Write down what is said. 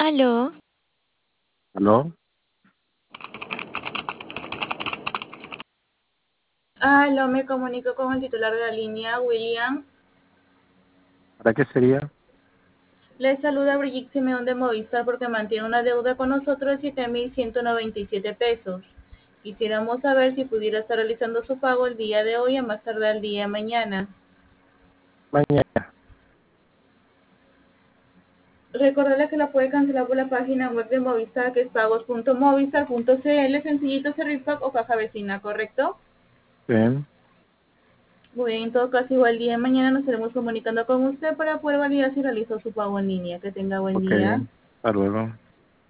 Aló, ¿Aló? Aló, me comunico con el titular de la línea, William. ¿Para qué sería? Le saluda Brigitte Simeón de Movistar porque mantiene una deuda con nosotros de 7.197 pesos. Quisiéramos saber si pudiera estar realizando su pago el día de hoy a más tardar el día de mañana. Mañana. Recordarle que la puede cancelar por la página web de Movistar, que es pagos.movistar.cl, sencillito, Servipack o caja vecina, ¿correcto? Bien. Muy bien, en todo caso, igual el día de mañana nos estaremos comunicando con usted para poder validar si realizó su pago en línea. Que tenga buen Ok. día. Hasta luego.